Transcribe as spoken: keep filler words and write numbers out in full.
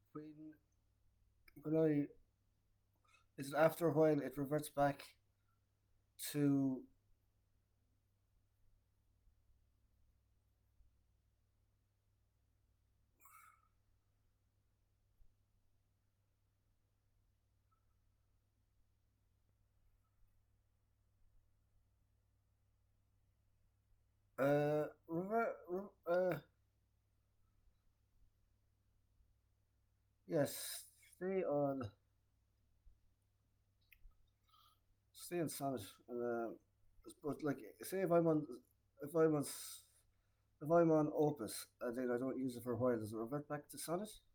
when when I is it after a while it reverts back to uh revert uh yes, stay on stay on Sonnet. Uh, but like say if I'm on if I'm on s- if I'm on Opus and then I don't use it for a while, does it revert back to Sonnet?